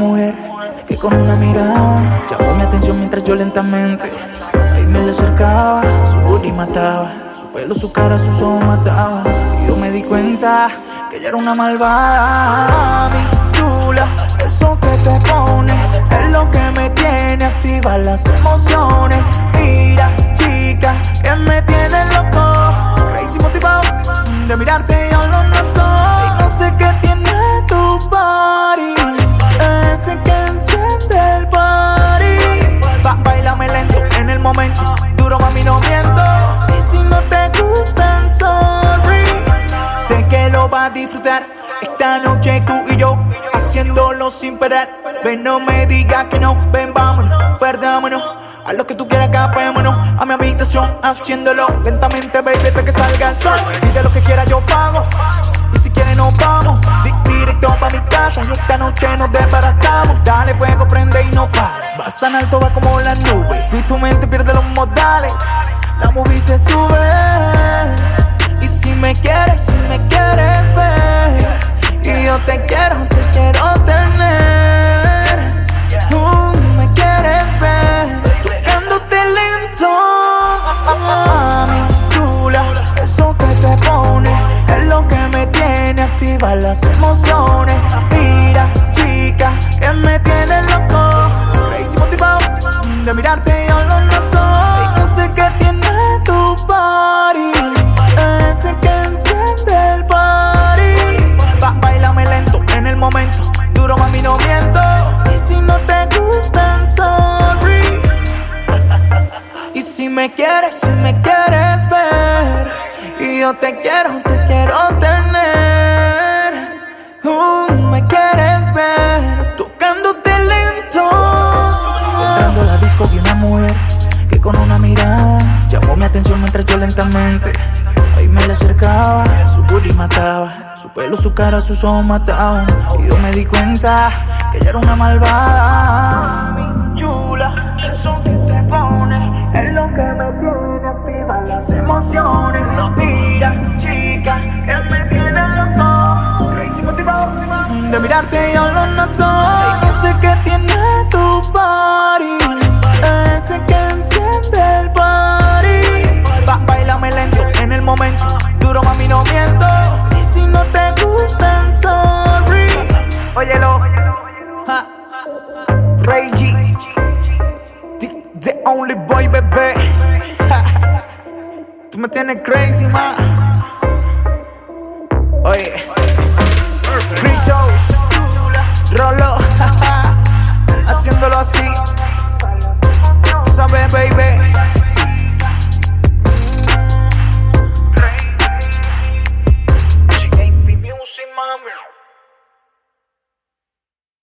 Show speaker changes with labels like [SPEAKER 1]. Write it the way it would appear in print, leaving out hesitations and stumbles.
[SPEAKER 1] mujer que con una mirada llamó mi atención mientras yo lentamente ahí me le acercaba. Su booty mataba, su pelo, su cara, sus ojos mataban. Y yo me di cuenta que ella era una malvada. Mi chula, eso que te pone es lo que me tiene activa las emociones. Mira, chica, que me tiene loco, crazy motivado de mirarte, yo lo noto. Y no sé qué tiene tu body, ese que enciende el party. Bailame lento en el momento, duro mami no miento. Y si no te gustan, sorry, sé que lo vas a disfrutar esta noche tú y yo, haciéndolo sin parar. Ven, no me digas que no, ven, vámonos, perdámonos. A lo que tú quieras, escapémonos a mi habitación, haciéndolo lentamente, baby, hasta que salga el sol. Pide lo que quiera, yo pago. Y si quieres nos vamos directo pa' mi casa y esta noche nos desbaratamos. Dale fuego, prende y no para. Vas tan alto, va como las nubes. Si tu mente pierde los modales, la movie se sube. Y si me quieres ver, y yo te quiero tener. Me quieres ver tocándote lento. Mami chula, eso que te pone es lo que me tiene activa las emociones. Mira, chica, que me tiene loco, crazy motivado de mirarte, yo lo noto. Y no sé qué tiene tu body, ese que enciende el party. Bailame lento en el momento, duro mami no miento. Y si no te gustan, sorry. Y si me quieres ver, y yo te quiero tener. Me quieres ver tocándote lento. Entrando a la disco vi una mujer que con una mirada llamó mi atención mientras yo lentamente ahí me le acercaba. Su booty mataba, su pelo, su cara, sus ojos mataban. Y yo me di cuenta que ella era una malvada. Mi chula, eso que te pone es lo que me tiene activa las emociones. Mira, chica, que me tiene loco, crazy motivado de mirarte, yo lo noto. Y no sé qué tiene tu body, ese que enciende el party. Bailame lento en el momento, duro mami no miento. Y si no te gustan, sorry. Óyelo, Ray G, the only boy, bebé. Tú me tienes crazy, ma. Oye, Chris O's, Roll